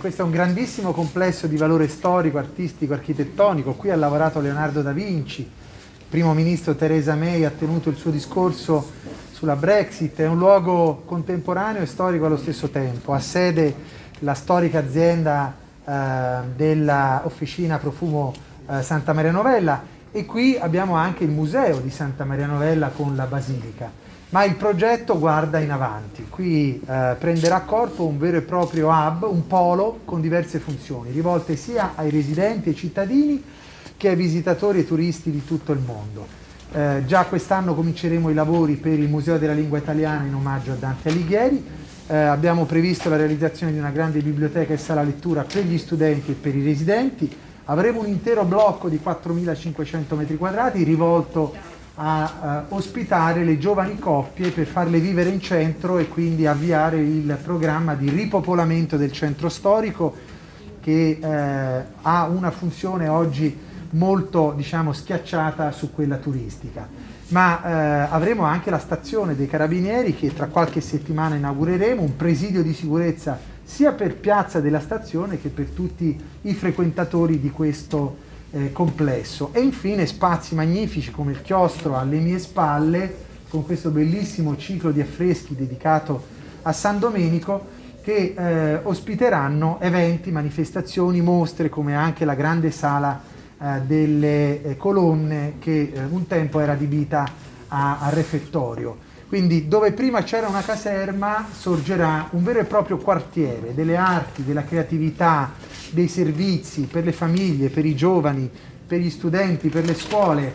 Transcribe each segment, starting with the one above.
questo è un grandissimo complesso di valore storico, artistico, architettonico. Qui ha lavorato Leonardo da Vinci, il primo ministro Theresa May ha tenuto il suo discorso sulla Brexit. È un luogo contemporaneo e storico allo stesso tempo. Ha sede la storica azienda della Officina Profumo Santa Maria Novella, e qui abbiamo anche il museo di Santa Maria Novella con la basilica. Ma il progetto guarda in avanti. Qui prenderà corpo un vero e proprio hub, un polo con diverse funzioni, rivolte sia ai residenti e cittadini che ai visitatori e turisti di tutto il mondo. Già quest'anno cominceremo i lavori per il Museo della Lingua Italiana in omaggio a Dante Alighieri. Abbiamo previsto la realizzazione di una grande biblioteca e sala lettura per gli studenti e per i residenti. Avremo un intero blocco di 4.500 metri quadrati rivolto a ospitare le giovani coppie per farle vivere in centro e quindi avviare il programma di ripopolamento del centro storico, che ha una funzione oggi molto, diciamo, schiacciata su quella turistica. Ma avremo anche la stazione dei Carabinieri, che tra qualche settimana inaugureremo, un presidio di sicurezza sia per Piazza della Stazione che per tutti i frequentatori di questo complesso. E infine spazi magnifici come il chiostro alle mie spalle, con questo bellissimo ciclo di affreschi dedicato a San Domenico, che ospiteranno eventi, manifestazioni, mostre, come anche la grande sala delle colonne, che un tempo era adibita a refettorio. Quindi dove prima c'era una caserma sorgerà un vero e proprio quartiere delle arti, della creatività, dei servizi per le famiglie, per i giovani, per gli studenti, per le scuole,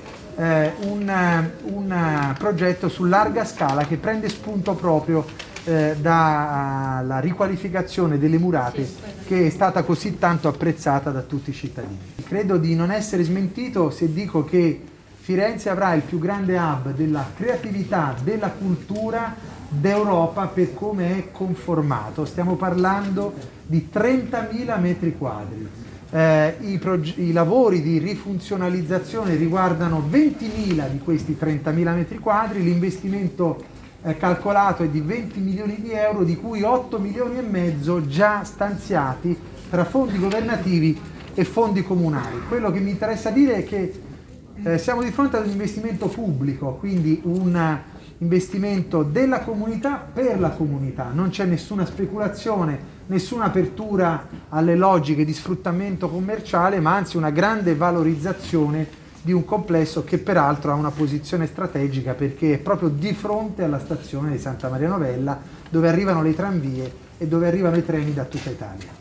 un progetto su larga scala che prende spunto proprio dalla riqualificazione delle murate, che è stata così tanto apprezzata da tutti i cittadini. Credo di non essere smentito se dico che Firenze avrà il più grande hub della creatività, della cultura d'Europa per come è conformato. Stiamo parlando di 30.000 metri quadri. I lavori di rifunzionalizzazione riguardano 20.000 di questi 30.000 metri quadri. L'investimento calcolato è di 20 milioni di euro, di cui 8 milioni e mezzo già stanziati tra fondi governativi e fondi comunali. Quello che mi interessa dire è che siamo di fronte ad un investimento pubblico, quindi un investimento della comunità per la comunità. Non c'è nessuna speculazione, nessuna apertura alle logiche di sfruttamento commerciale, ma anzi una grande valorizzazione di un complesso che peraltro ha una posizione strategica, perché è proprio di fronte alla stazione di Santa Maria Novella, dove arrivano le tranvie e dove arrivano i treni da tutta Italia.